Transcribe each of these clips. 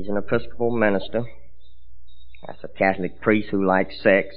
He's an Episcopal minister. That's a Catholic priest who likes sex.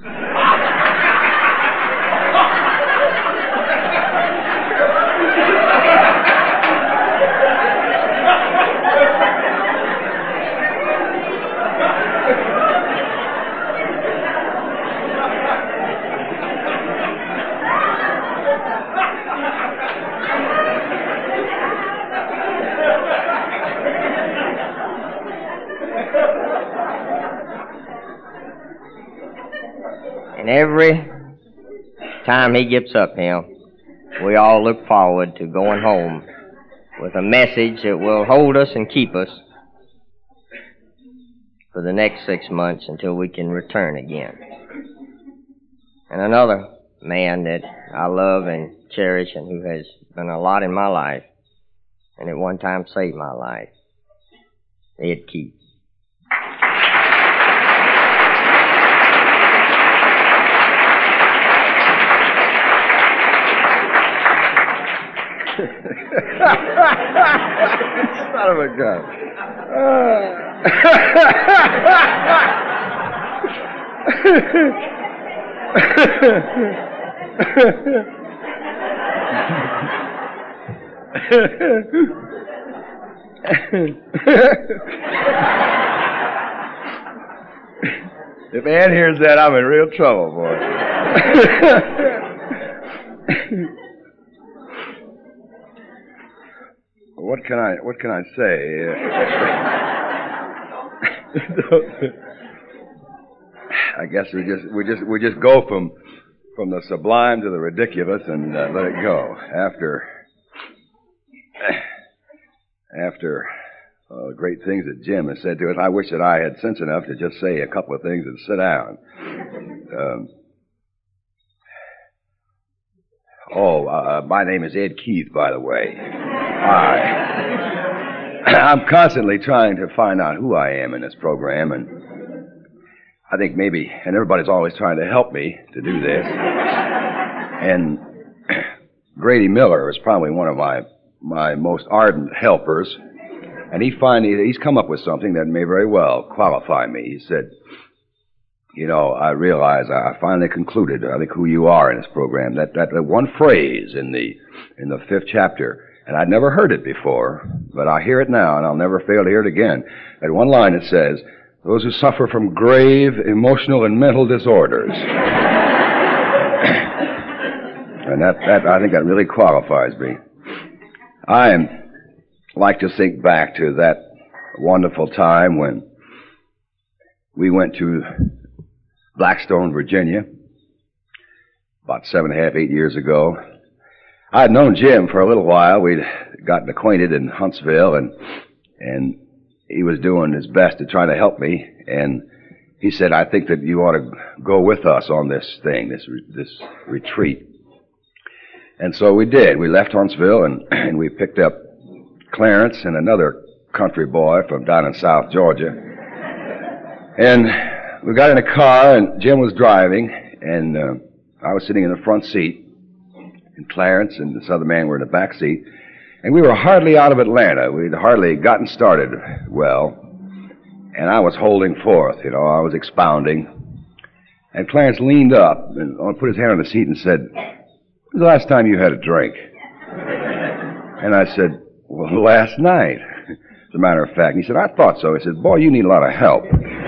And every time he gets up here, we all look forward to going home with a message that will hold us and keep us for the next 6 months until we can return again. And another man that I love and cherish and who has done a lot in my life and at one time saved my life, Ed Keith. Son of a gun. If Ann hears that, I'm in real trouble, boy. What can I say? I guess we just go from the sublime to the ridiculous and let it go. After great things that Jim has said to us, I wish that I had sense enough to just say a couple of things and sit down. My name is Ed Keith, by the way. I'm constantly trying to find out who I am in this program, and I think maybe, and everybody's always trying to help me to do this. And Grady Miller is probably one of my most ardent helpers, and he's come up with something that may very well qualify me. He said, you know, I realize I finally concluded, I think, who you are in this program. That one phrase in the 5th chapter, and I'd never heard it before, but I hear it now, and I'll never fail to hear it again. That one line that says, those who suffer from grave emotional and mental disorders. And that I think that really qualifies me. I like to think back to that wonderful time when we went to Blackstone, Virginia, about 7.5, 8 years ago. I had known Jim for a little while. We'd gotten acquainted in Huntsville, and he was doing his best to try to help me. And he said, I think that you ought to go with us on this thing, this retreat. And so we did. We left Huntsville, and we picked up Clarence and another country boy from down in South Georgia. And we got in a car, and Jim was driving, and I was sitting in the front seat, and Clarence and this other man were in the back seat. And we were hardly out of Atlanta. We'd hardly gotten started well. And I was holding forth, you know, I was expounding. And Clarence leaned up and put his hand on the seat and said, when was the last time you had a drink? And I said, well, last night, as a matter of fact. And he said, I thought so. He said, boy, you need a lot of help.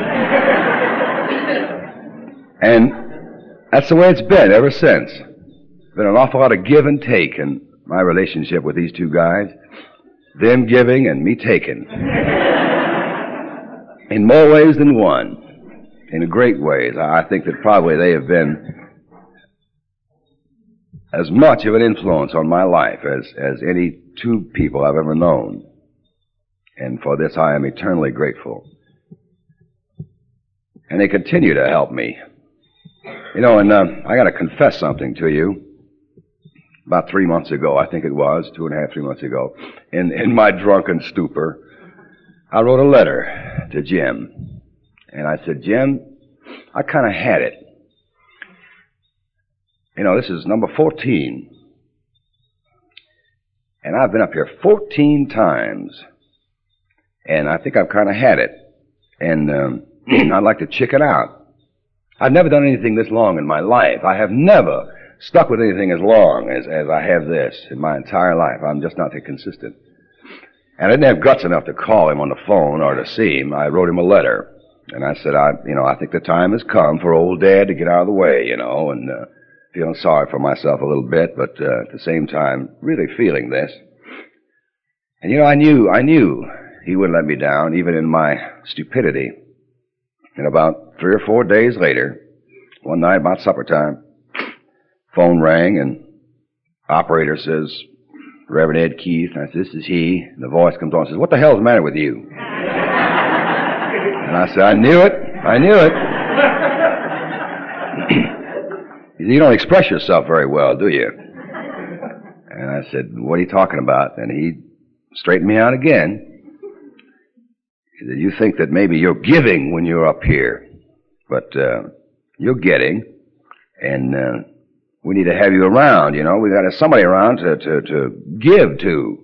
And that's the way it's been ever since. Been an awful lot of give and take in my relationship with these two guys. Them giving and me taking. In more ways than one. In great ways. I think that probably they have been as much of an influence on my life as any two people I've ever known. And for this I am eternally grateful. And they continue to help me. You know, and I got to confess something to you. About 3 months ago, I think it was, 2.5, 3 months ago, in my drunken stupor, I wrote a letter to Jim. And I said, Jim, I kind of had it. You know, this is number 14. And I've been up here 14 times. And I think I've kind of had it. And I'd like to check it out. I've never done anything this long in my life. I have never stuck with anything as long as I have this in my entire life. I'm just not that consistent. And I didn't have guts enough to call him on the phone or to see him. I wrote him a letter. And I said, I think the time has come for old Dad to get out of the way, and feeling sorry for myself a little bit, but at the same time, really feeling this. And, I knew he wouldn't let me down, even in my stupidity. And about 3 or 4 days later, one night about supper time, phone rang, and operator says, Reverend Ed Keith. And I said, this is he. And the voice comes on and says, what the hell's the matter with you? And I said, I knew it. He said, you don't express yourself very well, do you? And I said, what are you talking about? And he straightened me out again. He said, you think that maybe you're giving when you're up here, but you're getting, and we need to have you around, we got to have somebody around to give to.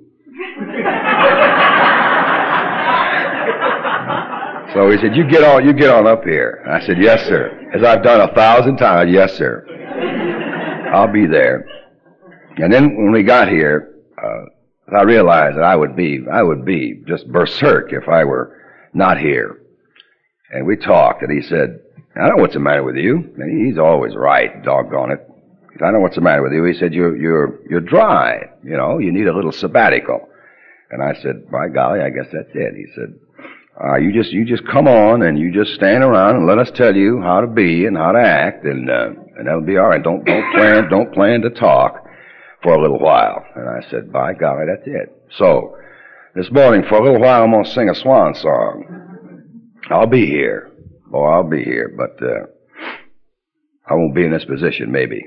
So he said, you get on up here. I said, yes, sir. As I've done 1,000 times, yes, sir. I'll be there. And then when we got here, I realized that I would be just berserk if I were not here. And we talked, and he said, I know what's the matter with you. And he's always right, doggone it. I know what's the matter with you. He said, you're dry. You need a little sabbatical. And I said, by golly, I guess that's it. He said, you just come on and you just stand around and let us tell you how to be and how to act, and that'll be all right. Don't plan to talk for a little while. And I said, by golly, that's it. So this morning, for a little while, I'm going to sing a swan song. I'll be here. Oh, I'll be here, but I won't be in this position, maybe.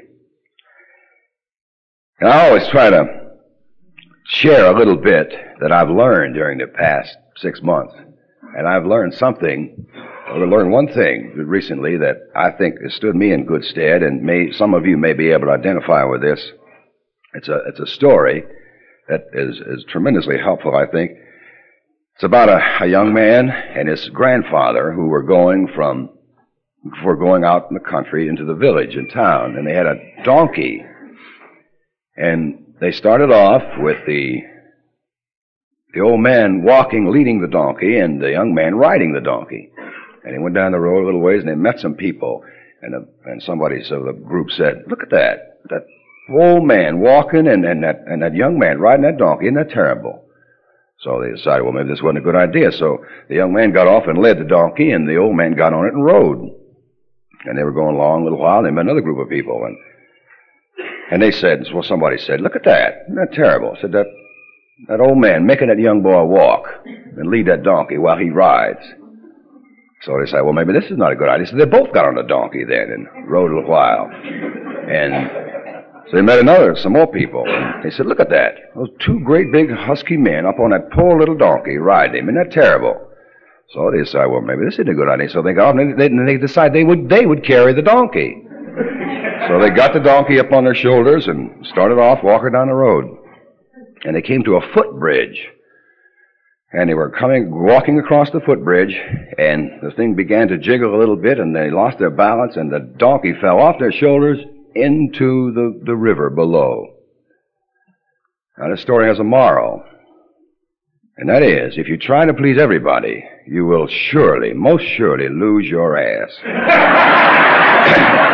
And I always try to share a little bit that I've learned during the past 6 months. And I've learned one thing recently that I think has stood me in good stead, and some of you may be able to identify with this. It's a story that is tremendously helpful, I think. It's about a young man and his grandfather who were going out in the country into the village in town, and they had a donkey. And they started off with the old man leading the donkey, and the young man riding the donkey. And they went down the road a little ways, and they met some people. And somebody, so the group said, look at that old man walking, and that young man riding that donkey. Isn't that terrible? So they decided, well, maybe this wasn't a good idea. So the young man got off and led the donkey, and the old man got on it and rode. And they were going along a little while, and they met another group of people. And they said, well, somebody said, look at that. Isn't that terrible? Said that old man making that young boy walk and lead that donkey while he rides. So they said, well, maybe this is not a good idea. So they both got on the donkey then and rode a little while. And so they met some more people. And they said, look at that. Those two great big husky men up on that poor little donkey riding him. Isn't that terrible? So they decided, well, maybe this isn't a good idea. So they got off and they decided they would carry the donkey. So they got the donkey up on their shoulders and started off walking down the road. And they came to a footbridge. And they were walking across the footbridge, and the thing began to jiggle a little bit, and they lost their balance, and the donkey fell off their shoulders into the river below. Now, this story has a moral. And that is, if you try to please everybody, you will most surely lose your ass.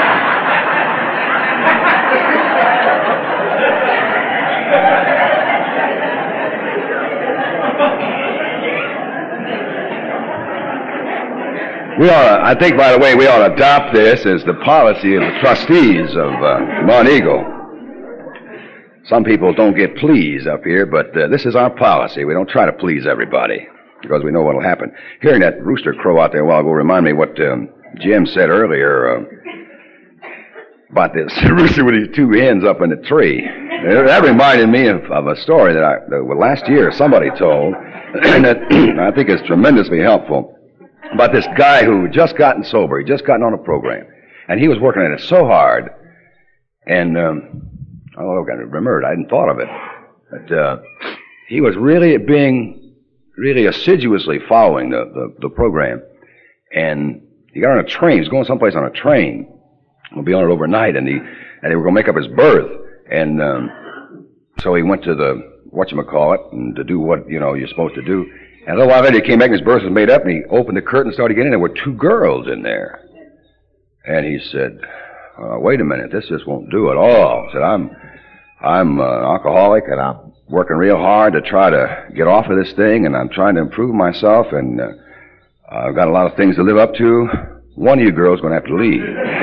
I think, by the way, we ought to adopt this as the policy of the trustees of Monteagle. Some people don't get pleased up here, but this is our policy. We don't try to please everybody, because we know what will happen. Hearing that rooster crow out there a while ago remind me what Jim said earlier about this rooster with his two hens up in the tree. That reminded me of a story that last year somebody told that I think is tremendously helpful. About this guy who had just gotten sober. He'd just gotten on a program. And he was working at it so hard. And, I remembered. I hadn't thought of it. But he was really being really assiduously following the program. And he got on a train. He was going someplace on a train. We'll be on it overnight, and they were going to make up his berth. And so he went to the whatchamacallit and to do what, you're supposed to do. And a little while later, he came back, and his berth was made up, and he opened the curtain and started getting in. There were 2 girls in there. And he said, wait a minute, this just won't do at all. He said, I'm an alcoholic, and I'm working real hard to try to get off of this thing, and I'm trying to improve myself, and I've got a lot of things to live up to. One of you girls is going to have to leave.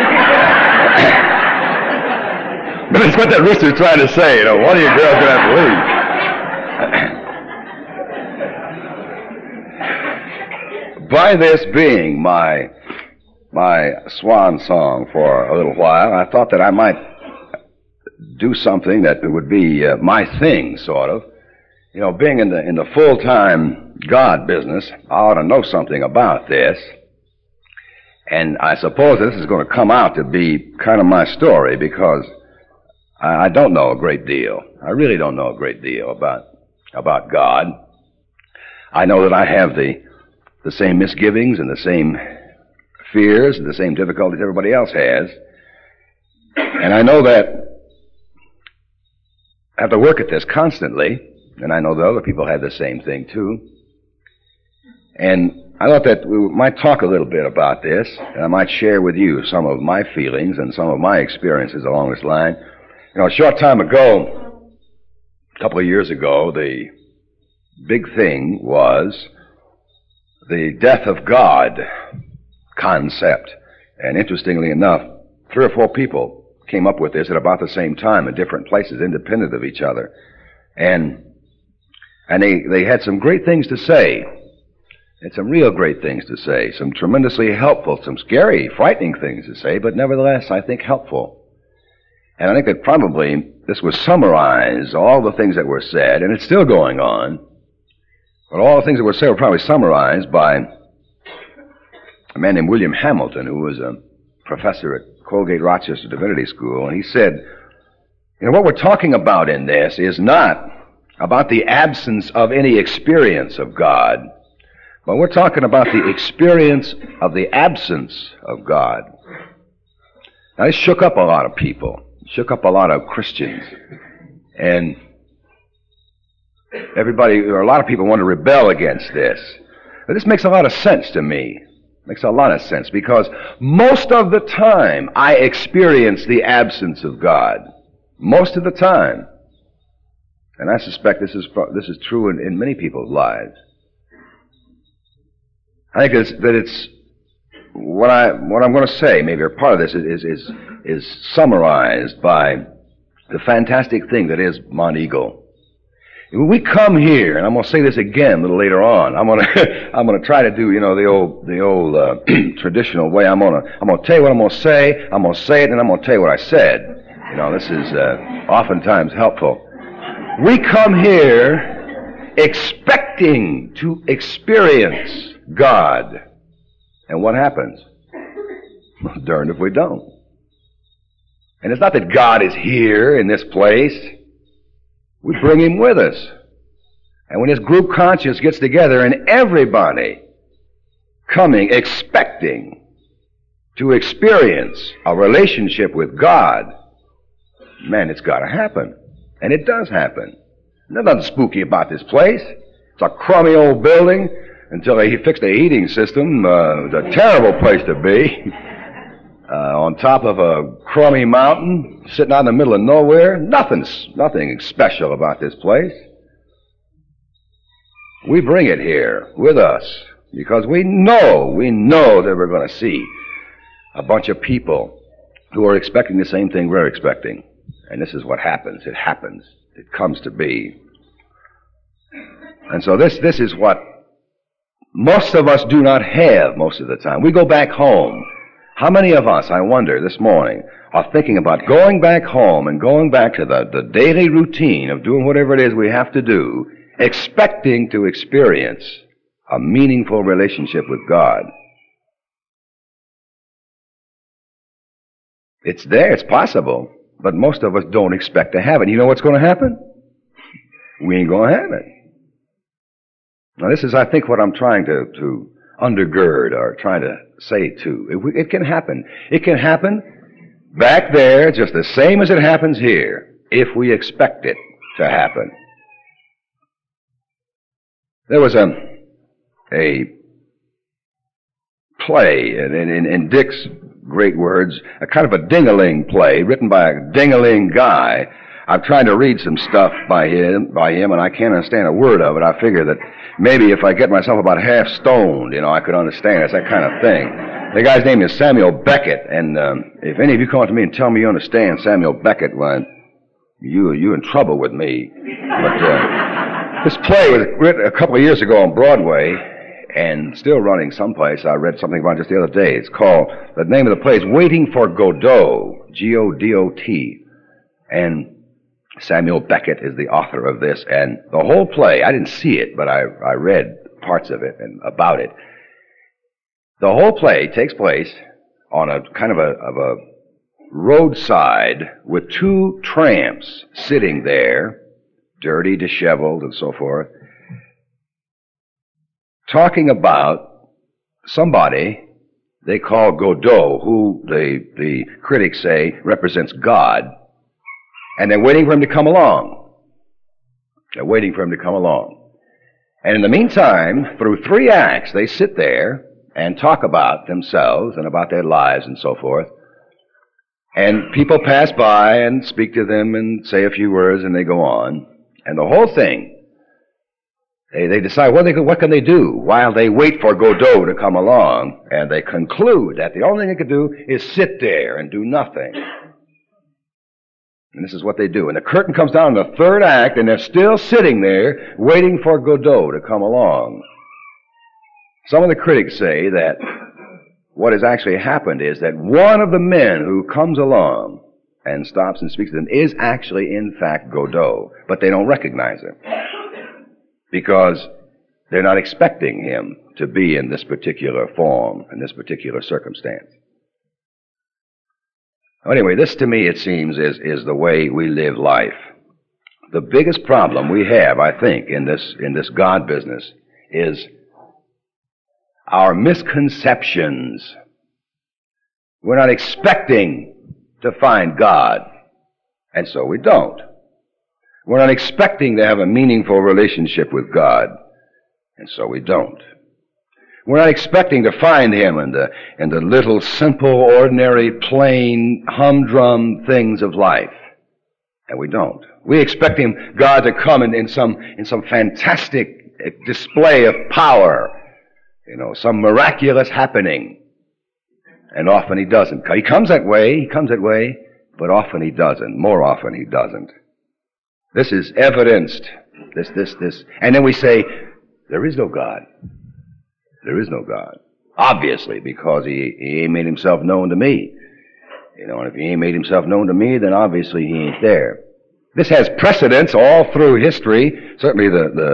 But it's what that rooster's trying to say, one of you girls is going to have to leave. By this being my swan song for a little while, I thought that I might do something that would be my thing, sort of. Being in the full-time God business, I ought to know something about this. And I suppose this is going to come out to be kind of my story, because I don't know a great deal. I really don't know a great deal about God. I know that I have the same misgivings and the same fears and the same difficulties everybody else has. And I know that I have to work at this constantly, and I know that other people have the same thing too. And I thought that we might talk a little bit about this, and I might share with you some of my feelings and some of my experiences along this line. A short time ago, a couple of years ago, the big thing was the death of God concept. And interestingly enough, 3 or 4 people came up with this at about the same time in different places, independent of each other. And they had some great things to say. Had some real great things to say. Some tremendously helpful, some scary, frightening things to say, but nevertheless, I think helpful. And I think that probably this would summarize all the things that were said, and it's still going on. But all the things that were said were probably summarized by a man named William Hamilton, who was a professor at Colgate Rochester Divinity School, and he said, what we're talking about in this is not about the absence of any experience of God, but we're talking about the experience of the absence of God. Now, this shook up a lot of people, shook up a lot of Christians, and a lot of people want to rebel against this. But this makes a lot of sense to me. Makes a lot of sense, because most of the time I experience the absence of God. Most of the time. And I suspect this is true in many people's lives. I think that it's what I'm going to say, maybe a part of this is summarized by the fantastic thing that is Mount Eagle. When we come here, and I'm going to say this again a little later on, I'm going to try to do, the old traditional way. I'm going to tell you what I'm going to say. I'm going to say it, and I'm going to tell you what I said. This is oftentimes helpful. We come here expecting to experience God, and what happens? Well, darned if we don't. And it's not that God is here in this place. We bring Him with us. And when this group conscience gets together and everybody coming expecting to experience a relationship with God, man, it's got to happen. And it does happen. There's nothing spooky about this place. It's a crummy old building until they fixed the heating system. It's a terrible place to be. On top of a crummy mountain, sitting out in the middle of nowhere. Nothing special about this place. We bring it here with us because we know that we're going to see a bunch of people who are expecting the same thing we're expecting. And this is what happens. It happens. It comes to be. And so this is what most of us do not have most of the time. We go back home. How many of us, I wonder, this morning, are thinking about going back home and going back to the daily routine of doing whatever it is we have to do, expecting to experience a meaningful relationship with God? It's there, it's possible, but most of us don't expect to have it. You know what's going to happen? We ain't going to have it. Now, this is, I think, what I'm trying to undergird or trying to say, too. It can happen. It can happen back there just the same as it happens here, if we expect it to happen. There was a play, in Dick's great words, a kind of a ding-a-ling play, written by a ding-a-ling guy. I've tried to read some stuff by him, and I can't understand a word of it. I figure that maybe if I get myself about half stoned, I could understand. It's that kind of thing. The guy's name is Samuel Beckett, and if any of you come up to me and tell me you understand Samuel Beckett, well, you're in trouble with me. But this play was written a couple of years ago on Broadway, and still running someplace. I read something about it just the other day. It's called, the name of the play is Waiting for Godot, Godot. And Samuel Beckett is the author of this, and the whole play, I didn't see it, but I read parts of it and about it. The whole play takes place on a kind of a roadside with two tramps sitting there, dirty, disheveled, and so forth, talking about somebody they call Godot, who the critics say represents God. And they're waiting for him to come along. They're waiting for him to come along. And in the meantime, through 3 acts, they sit there and talk about themselves and about their lives and so forth. And people pass by and speak to them and say a few words, and they go on. And the whole thing, they decide what can they do while they wait for Godot to come along. And they conclude that the only thing they can do is sit there and do nothing. And this is what they do. And the curtain comes down in the 3rd act, and they're still sitting there waiting for Godot to come along. Some of the critics say that what has actually happened is that one of the men who comes along and stops and speaks to them is actually, in fact, Godot. But they don't recognize him because they're not expecting him to be in this particular form, in this particular circumstance. Anyway, this to me, it seems, is the way we live life. The biggest problem we have, I think, in this God business is our misconceptions. We're not expecting to find God, and so we don't. We're not expecting to have a meaningful relationship with God, and so we don't. We're not expecting to find him in the little, simple, ordinary, plain, humdrum things of life. And we don't. We expect God to come in some fantastic display of power, some miraculous happening. And often he doesn't. He comes that way, but often he doesn't. More often he doesn't. This is evidenced. This. And then we say, there is no God. There is no God. Obviously, because he ain't made himself known to me. And if he ain't made himself known to me, then obviously he ain't there. This has precedence all through history, certainly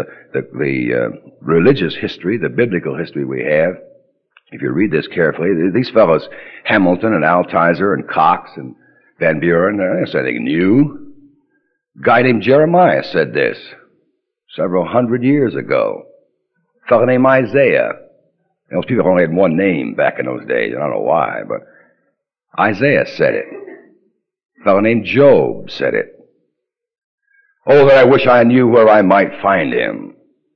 the religious history, the biblical history we have. If you read this carefully, these fellows, Hamilton and Altizer and Cox and Van Buren, there's anything new. A guy named Jeremiah said this several hundred years ago. A fellow named Isaiah. Those people only had one name back in those days. I don't know why, but Isaiah said it. A fellow named Job said it. Oh, that I wish I knew where I might find him.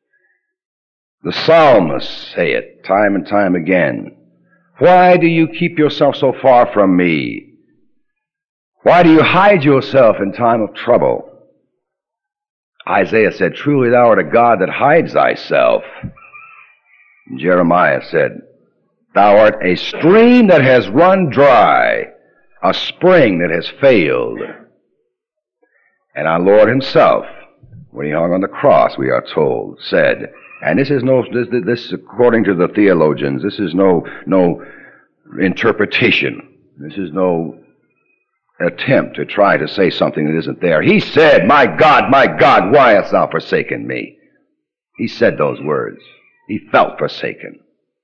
The psalmists say it time and time again. Why do you keep yourself so far from me? Why do you hide yourself in time of trouble? Isaiah said, truly thou art a God that hides thyself. Jeremiah said, thou art a stream that has run dry, a spring that has failed. And our Lord himself, when he hung on the cross, we are told, said, and this according to the theologians, this is no interpretation. This is no attempt to try to say something that isn't there. He said, my God, why hast thou forsaken me? He said those words. He felt forsaken.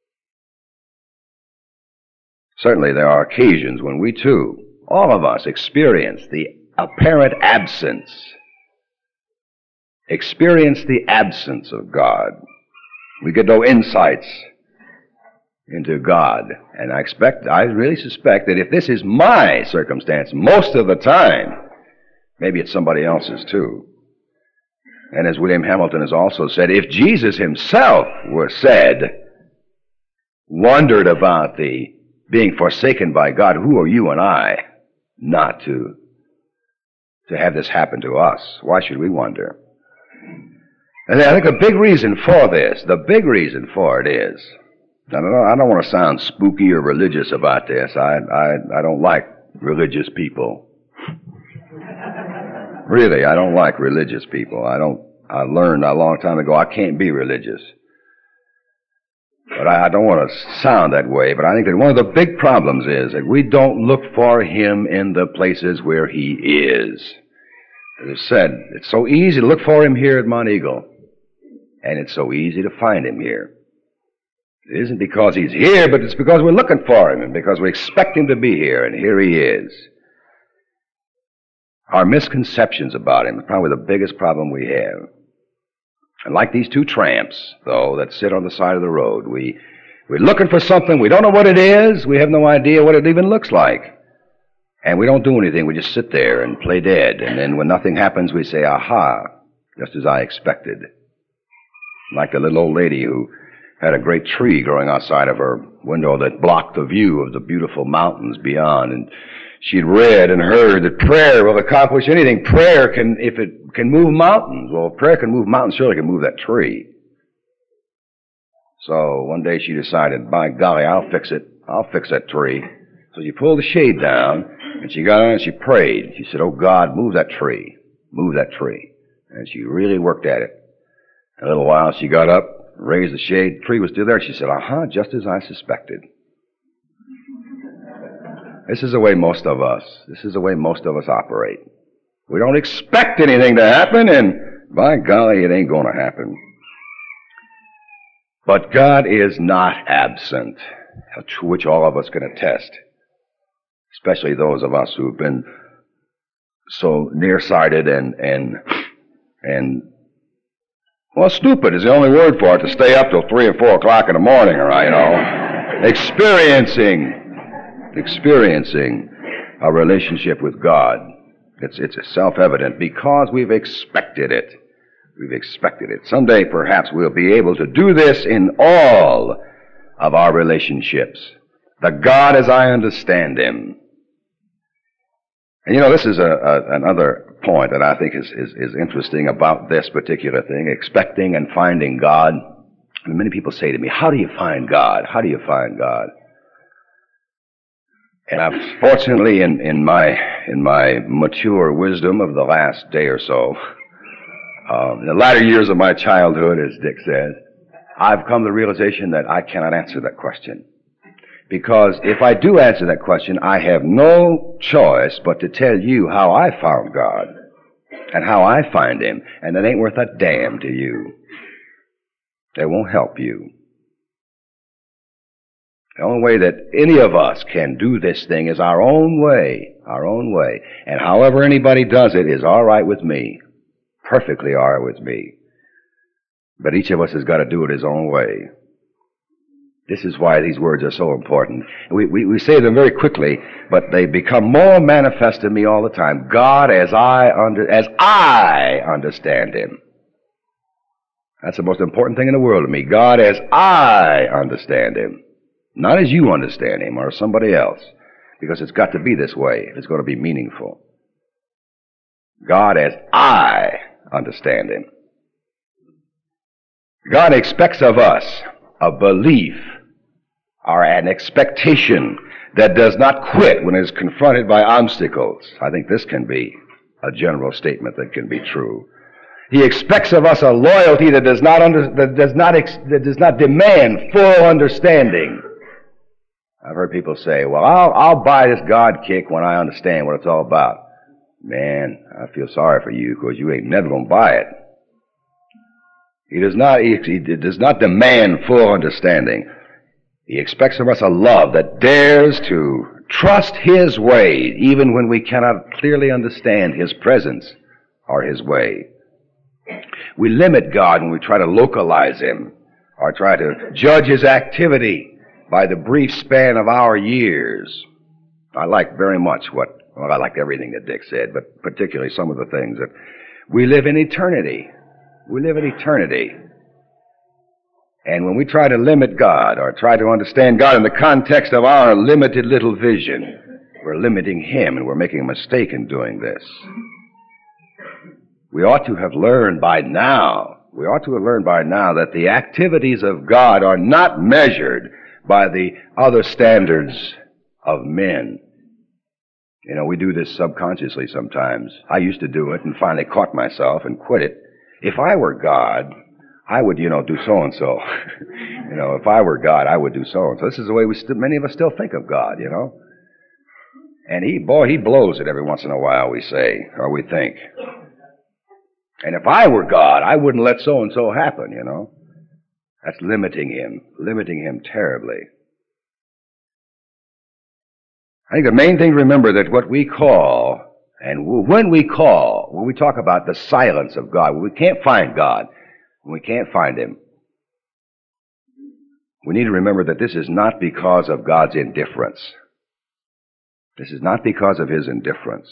Certainly there are occasions when we too, all of us, experience the apparent absence of God. We get no insights into God. And I really suspect that if this is my circumstance most of the time, maybe it's somebody else's too. And as William Hamilton has also said, if Jesus himself wondered about the being forsaken by God, who are you and I not to have this happen to us? Why should we wonder? And I think the big reason for it is, I don't want to sound spooky or religious about this. I don't like religious people. Really, I don't like religious people. I learned a long time ago I can't be religious. But I don't want to sound that way, but I think that one of the big problems is that we don't look for him in the places where he is. As I said, it's so easy to look for him here at Mount Eagle, and it's so easy to find him here. It isn't because he's here, but it's because we're looking for him and because we expect him to be here, and here he is. Our misconceptions about him is probably the biggest problem we have. And like these two tramps, though, that sit on the side of the road, we're looking for something, we don't know what it is, we have no idea what it even looks like. And we don't do anything, we just sit there and play dead. And then when nothing happens, we say, aha, just as I expected. Like the little old lady who had a great tree growing outside of her window that blocked the view of the beautiful mountains beyond. And she'd read and heard that prayer will accomplish anything. Prayer can, if it can move mountains. Well, if prayer can move mountains, surely it can move that tree. So one day she decided, by golly, I'll fix it. I'll fix that tree. So she pulled the shade down, and she got on and she prayed. She said, oh God, move that tree. Move that tree. And she really worked at it. In a little while she got up, raised the shade, the tree was still there. She said, aha, just as I suspected. This is the way most of us operate. We don't expect anything to happen, and by golly, it ain't going to happen. But God is not absent, to which all of us can attest, especially those of us who've been so nearsighted and well, stupid is the only word for it, to stay up till 3 or 4 o'clock in the morning, experiencing a relationship with God. It's self-evident because we've expected it. We've expected it. Someday, perhaps, we'll be able to do this in all of our relationships. The God as I understand him. And this is another point that I think is interesting about this particular thing, expecting and finding God. And many people say to me, how do you find God? How do you find God? And I've fortunately, in my mature wisdom of the last day or so, in the latter years of my childhood, as Dick says, I've come to the realization that I cannot answer that question. Because if I do answer that question, I have no choice but to tell you how I found God and how I find him, and that ain't worth a damn to you. It won't help you. The only way that any of us can do this thing is our own way. And however anybody does it is all right with me. Perfectly all right with me. But each of us has got to do it his own way. This is why these words are so important. We say them very quickly, but they become more manifest to me all the time. God as I understand him. That's the most important thing in the world to me. God as I understand him. Not as you understand him or somebody else. Because it's got to be this way if it's going to be meaningful. God as I understand him. God expects of us a belief or an expectation that does not quit when it is confronted by obstacles. I think this can be a general statement that can be true. He expects of us a loyalty that does not demand full understanding. I've heard people say, well, I'll buy this God kick when I understand what it's all about. Man, I feel sorry for you because you ain't never going to buy it. He does not demand full understanding. He expects of us a love that dares to trust his way even when we cannot clearly understand his presence or his way. We limit God when we try to localize him or try to judge his activity by the brief span of our years. I like very much I liked everything that Dick said, but particularly some of the things that we live in eternity. We live in eternity. And when we try to limit God or try to understand God in the context of our limited little vision, we're limiting Him, and we're making a mistake in doing this. We ought to have learned by now that the activities of God are not measured by the other standards of men. You know, we do this subconsciously sometimes. I used to do it and finally caught myself and quit it. If I were God, I would, do so-and-so. If I were God, I would do so-and-so. This is the way many of us still think of God, And he blows it every once in a while, we say, or we think. And if I were God, I wouldn't let so-and-so happen, That's limiting him terribly. I think the main thing to remember that what we call, and when we talk about the silence of God, when we can't find God, when we can't find Him, we need to remember that this is not because of God's indifference. This is not because of His indifference.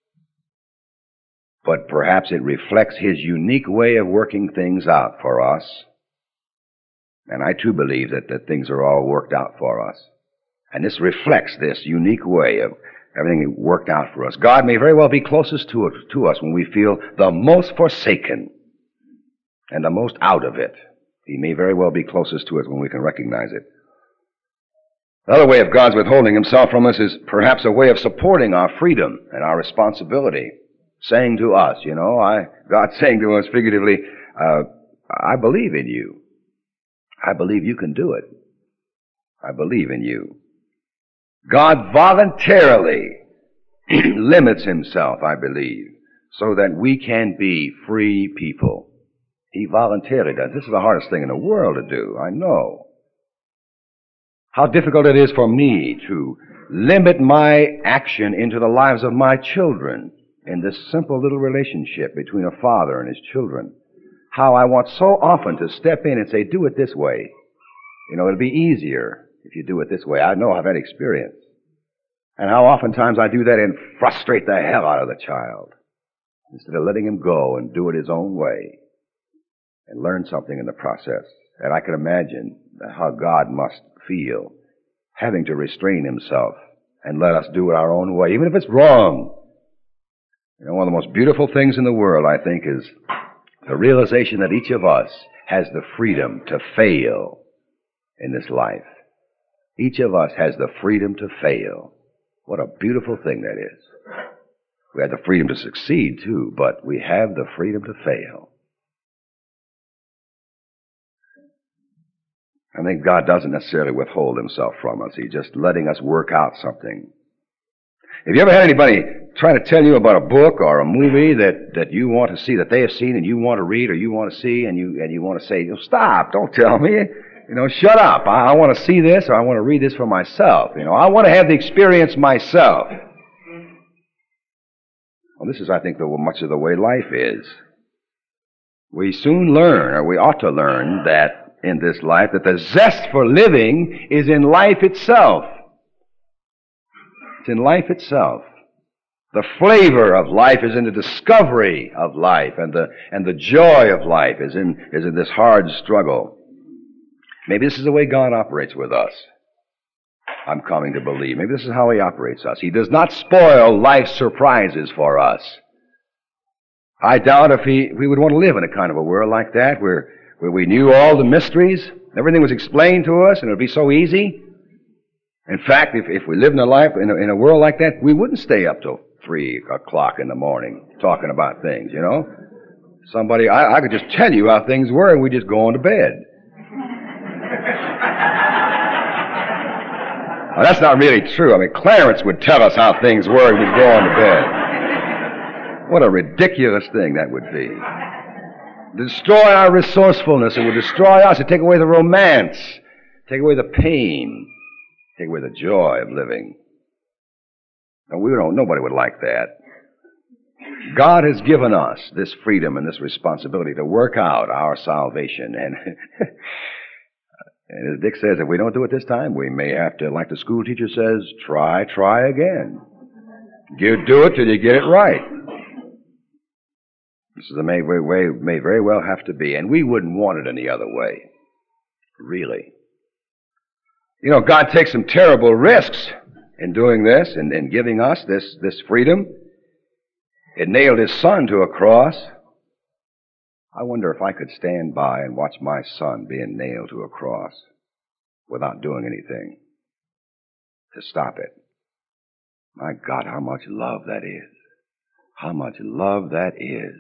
But perhaps it reflects His unique way of working things out for us. And I too believe that things are all worked out for us. And this reflects this unique way of everything worked out for us. God may very well be closest to us when we feel the most forsaken and the most out of it. He may very well be closest to us when we can recognize it. Another way of God's withholding Himself from us is perhaps a way of supporting our freedom and our responsibility. Saying to us, God's saying to us figuratively, I believe in you. I believe you can do it. I believe in you. God voluntarily limits Himself, I believe, so that we can be free people. He voluntarily does. This is the hardest thing in the world to do, I know. How difficult it is for me to limit my action into the lives of my children in this simple little relationship between a father and his children. How I want so often to step in and say, do it this way. It'll be easier if you do it this way. I know I've had experience. And how oftentimes I do that and frustrate the hell out of the child instead of letting him go and do it his own way and learn something in the process. And I can imagine how God must feel having to restrain Himself and let us do it our own way, even if it's wrong. One of the most beautiful things in the world, I think, is the realization that each of us has the freedom to fail in this life. Each of us has the freedom to fail. What a beautiful thing that is. We have the freedom to succeed, too, but we have the freedom to fail. I think God doesn't necessarily withhold Himself from us. He's just letting us work out something. Have you ever had anybody try to tell you about a book or a movie that you want to see, that they have seen and you want to read or you want to see, and you want to say, stop, don't tell me. Shut up. I want to see this or I want to read this for myself. I want to have the experience myself. Well, this is, I think, much of the way life is. We soon learn, or we ought to learn, that in this life, that the zest for living is in life itself. It's in life itself. The flavor of life is in the discovery of life, and the joy of life is in this hard struggle. Maybe this is the way God operates with us. I'm coming to believe. Maybe this is how He operates us. He does not spoil life's surprises for us. I doubt if we would want to live in a kind of a world like that, where we knew all the mysteries, everything was explained to us, and it would be so easy. In fact, if we lived in a world like that, we wouldn't stay up till 3 o'clock in the morning talking about things, Somebody, I could just tell you how things were, and we'd just go on to bed. Well, that's not really true. I mean, Clarence would tell us how things were, and we'd go on to bed. What a ridiculous thing that would be. Destroy our resourcefulness. It would destroy us. It would take away the romance, take away the pain, take away the joy of living. And nobody would like that. God has given us this freedom and this responsibility to work out our salvation. And And as Dick says, if we don't do it this time, we may have to, like the school teacher says, try again. You do it till you get it right. This is the way may very well have to be, and we wouldn't want it any other way. Really. You know, God takes some terrible risks in doing this and in giving us this freedom. It nailed His Son to a cross. I wonder if I could stand by and watch my son being nailed to a cross without doing anything to stop it. My God, how much love that is. How much love that is.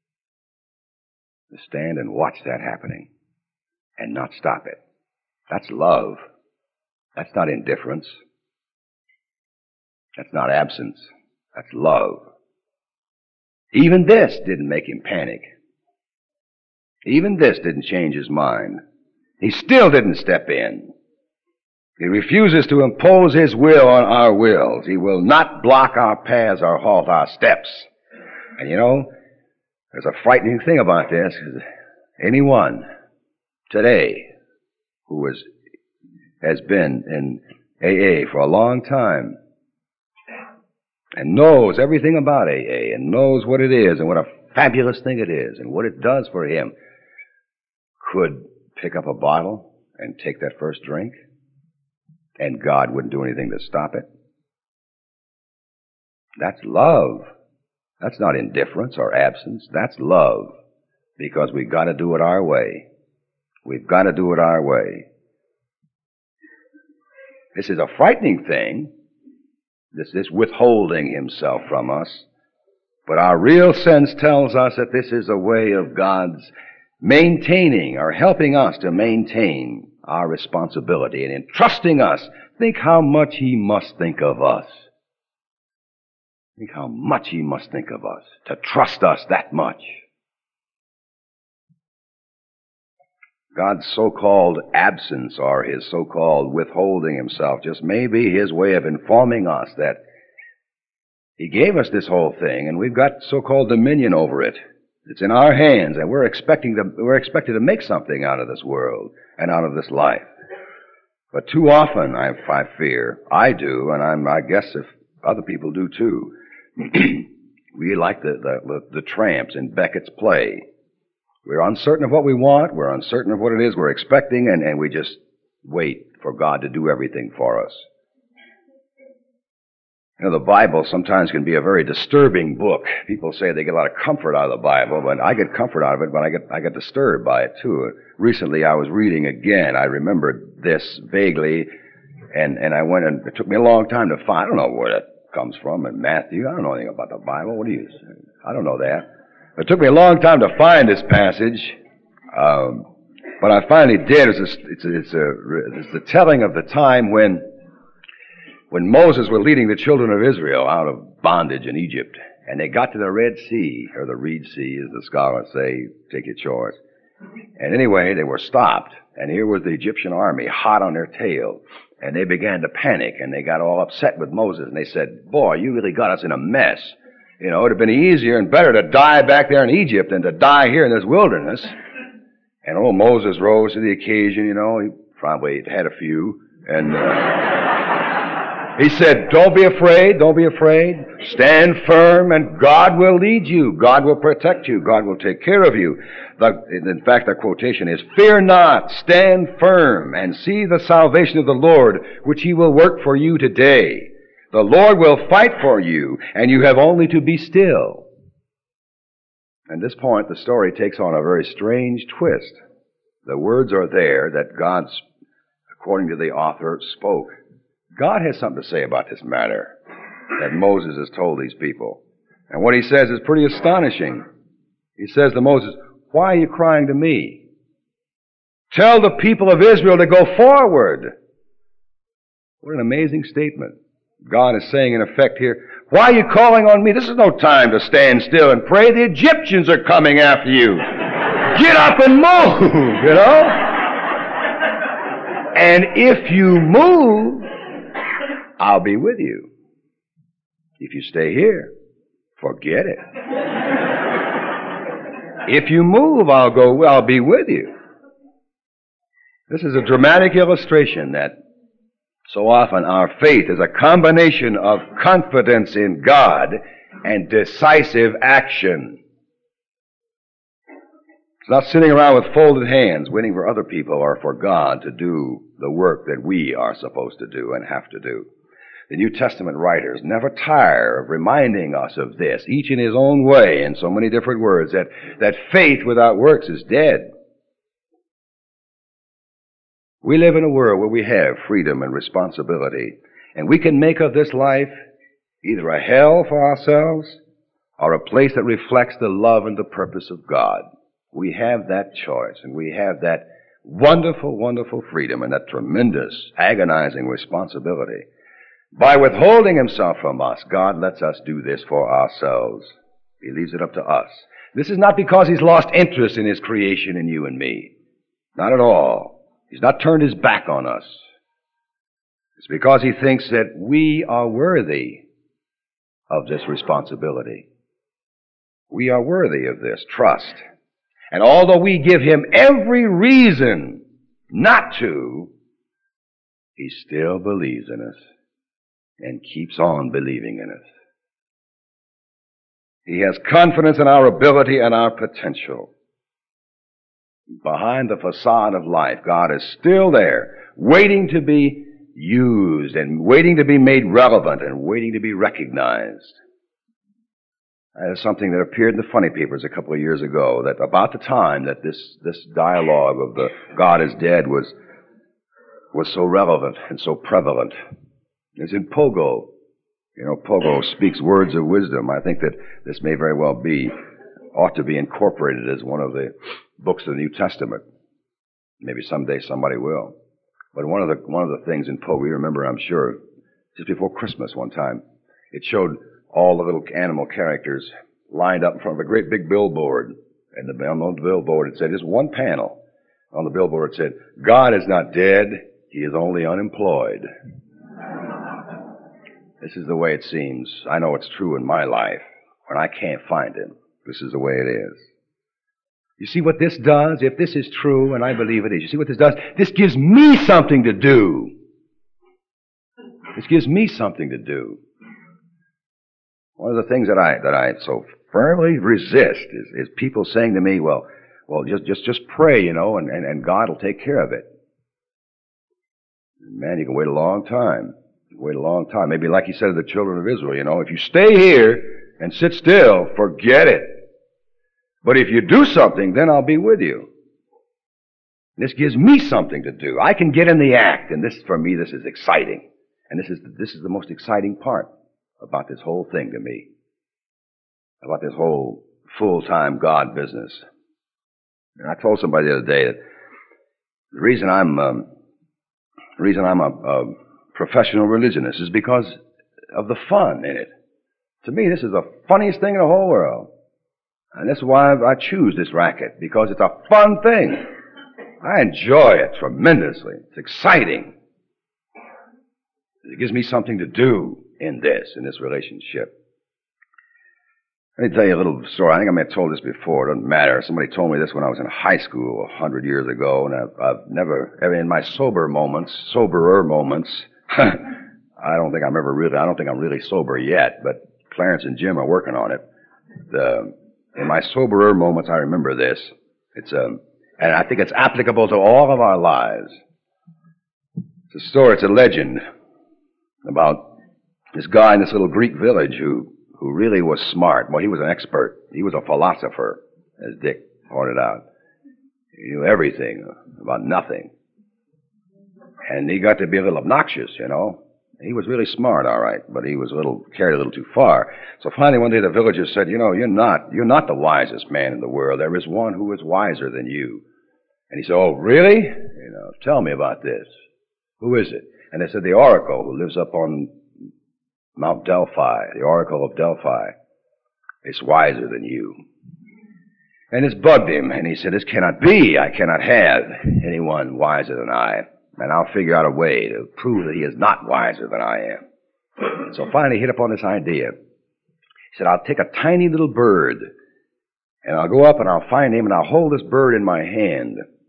To stand and watch that happening and not stop it. That's love. That's not indifference. That's not absence. That's love. Even this didn't make him panic. Even this didn't change his mind. He still didn't step in. He refuses to impose His will on our wills. He will not block our paths or halt our steps. And you know, there's a frightening thing about this. Anyone today who has been in AA for a long time and knows everything about AA and knows what it is and what a fabulous thing it is and what it does for him could pick up a bottle and take that first drink, and God wouldn't do anything to stop it. That's love. That's not indifference or absence. That's love. Because we've got to do it our way. We've got to do it our way. This is a frightening thing, this withholding Himself from us. But our real sense tells us that this is a way of God's maintaining or helping us to maintain our responsibility and entrusting us. Think how much He must think of us. Think how much He must think of us to trust us that much. God's so-called absence or His so-called withholding Himself just may be His way of informing us that He gave us this whole thing and we've got so-called dominion over it. It's in our hands, and we're expected to make something out of this world and out of this life. But too often, I fear, I do, and I guess if other people do too, we like the tramps in Beckett's play. We're uncertain of what we want, we're uncertain of what it is we're expecting, and we just wait for God to do everything for us. You know, the Bible sometimes can be a very disturbing book. People say they get a lot of comfort out of the Bible, but I get comfort out of it, but I get disturbed by it too. Recently I was reading again. I remembered this vaguely, and I went and it took me a long time to find. I don't know where that comes from in Matthew. I don't know anything about the Bible. What do you say? I don't know that. It took me a long time to find this passage, but I finally did. It's the telling of the time when Moses was leading the children of Israel out of bondage in Egypt, and they got to the Red Sea, or the Reed Sea, as the scholars say, take your choice. And anyway, they were stopped, and here was the Egyptian army hot on their tail, and they began to panic, and they got all upset with Moses, and they said, boy, you really got us in a mess. You know, it would have been easier and better to die back there in Egypt than to die here in this wilderness. And old Moses rose to the occasion, you know, he probably had a few, and he said, don't be afraid, don't be afraid. Stand firm and God will lead you. God will protect you. God will take care of you. In fact, the quotation is, fear not, stand firm and see the salvation of the Lord, which He will work for you today. The Lord will fight for you, and you have only to be still. At this point, the story takes on a very strange twist. The words are there that God, according to the author, spoke. God has something to say about this matter that Moses has told these people. And what he says is pretty astonishing. He says to Moses, why are you crying to me? Tell the people of Israel to go forward. What an amazing statement. God is saying in effect here, why are you calling on me? This is no time to stand still and pray. The Egyptians are coming after you. Get up and move, you know? And if you move, I'll be with you. If you stay here, forget it. If you move, I'll be with you. This is a dramatic illustration that so often our faith is a combination of confidence in God and decisive action. It's not sitting around with folded hands waiting for other people or for God to do the work that we are supposed to do and have to do. The New Testament writers never tire of reminding us of this, each in his own way, in so many different words, that faith without works is dead. We live in a world where we have freedom and responsibility, and we can make of this life either a hell for ourselves or a place that reflects the love and the purpose of God. We have that choice, and we have that wonderful, wonderful freedom and that tremendous, agonizing responsibility. By withholding himself from us, God lets us do this for ourselves. He leaves it up to us. This is not because he's lost interest in his creation in you and me. Not at all. He's not turned his back on us. It's because he thinks that we are worthy of this responsibility. We are worthy of this trust. And although we give him every reason not to, he still believes in us and keeps on believing in us. He has confidence in our ability and our potential. Behind the facade of life, God is still there, waiting to be used and waiting to be made relevant and waiting to be recognized. That is something that appeared in the funny papers a couple of years ago, that about the time that this dialogue of the God is dead was so relevant and so prevalent. It's in Pogo. You know, Pogo speaks words of wisdom. I think that this may very well ought to be incorporated as one of the books of the New Testament. Maybe someday somebody will. But one of the things in Pogo, you remember, I'm sure, just before Christmas one time, it showed all the little animal characters lined up in front of a great big billboard. And on the billboard it said, just one panel. On the billboard it said, God is not dead, he is only unemployed. This is the way it seems. I know it's true in my life. When I can't find him, this is the way it is. You see what this does? If this is true, and I believe it is, you see what this does? This gives me something to do. This gives me something to do. One of the things that I so firmly resist is people saying to me, well, just pray, you know, and God will take care of it. Man, you can wait a long time. Wait a long time. Maybe like he said to the children of Israel, you know, if you stay here and sit still, forget it. But if you do something, then I'll be with you. This gives me something to do. I can get in the act, and this, for me, this is exciting. And this is the most exciting part about this whole thing to me. About this whole full-time God business. And I told somebody the other day that the reason I'm a professional religionist is because of the fun in it. To me, this is the funniest thing in the whole world. And that's why I choose this racket, because it's a fun thing. I enjoy it tremendously. It's exciting. It gives me something to do in this relationship. Let me tell you a little story. I think I may have told this before. It doesn't matter. Somebody told me this when I was in high school 100 years ago, and I've never, in my soberer moments, I don't think I'm really sober yet, but Clarence and Jim are working on it. In my soberer moments, I remember this. And I think it's applicable to all of our lives. It's a story, it's a legend about this guy in this little Greek village who really was smart. Well, he was an expert. He was a philosopher, as Dick pointed out. He knew everything about nothing. And he got to be a little obnoxious, you know. He was really smart, all right, but he was carried a little too far. So finally one day the villagers said, you know, you're not the wisest man in the world. There is one who is wiser than you. And he said, oh, really? You know, tell me about this. Who is it? And they said, the oracle who lives up on Mount Delphi, the oracle of Delphi, is wiser than you. And this bugged him, and he said, this cannot be. I cannot have anyone wiser than I. And I'll figure out a way to prove that he is not wiser than I am. So finally he hit upon this idea. He said, I'll take a tiny little bird, and I'll go up and I'll find him, and I'll hold this bird in my hand.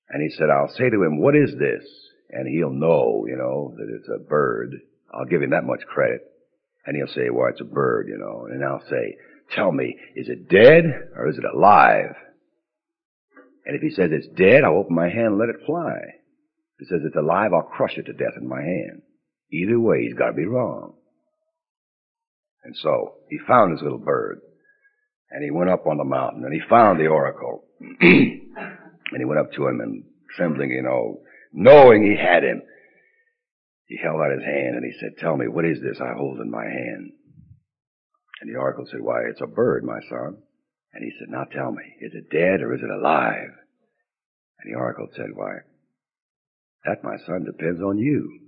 And he said, I'll say to him, what is this? And he'll know, that it's a bird. I'll give him that much credit. And he'll say, well, it's a bird, And I'll say, tell me, is it dead or is it alive? And if he says it's dead, I'll open my hand and let it fly. If he says it's alive, I'll crush it to death in my hand. Either way, he's got to be wrong. And so he found his little bird. And he went up on the mountain and he found the oracle. And he went up to him and trembling, knowing he had him. He held out his hand and he said, tell me, what is this I hold in my hand? And the oracle said, why, it's a bird, my son. And he said, now tell me, is it dead or is it alive? And the oracle said, why, that, my son, depends on you.